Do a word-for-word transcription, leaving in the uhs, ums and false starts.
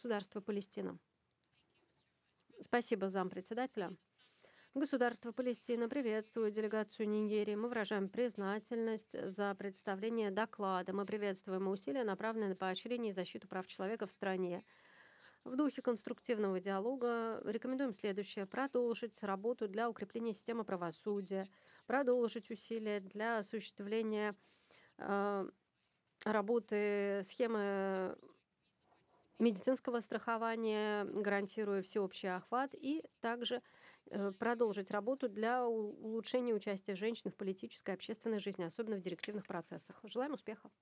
Государство Палестина. Спасибо, зампредседателя. Государство Палестина приветствует делегацию Нигерии. Мы выражаем признательность за представление доклада. Мы приветствуем усилия, направленные на поощрение и защиту прав человека в стране. В духе конструктивного диалога рекомендуем следующее: продолжить работу для укрепления системы правосудия, продолжить усилия для осуществления э, работы схемы медицинского страхования, гарантируя всеобщий охват, и также э, продолжить работу для у- улучшения участия женщин в политической и общественной жизни, особенно в директивных процессах. Желаем успеха!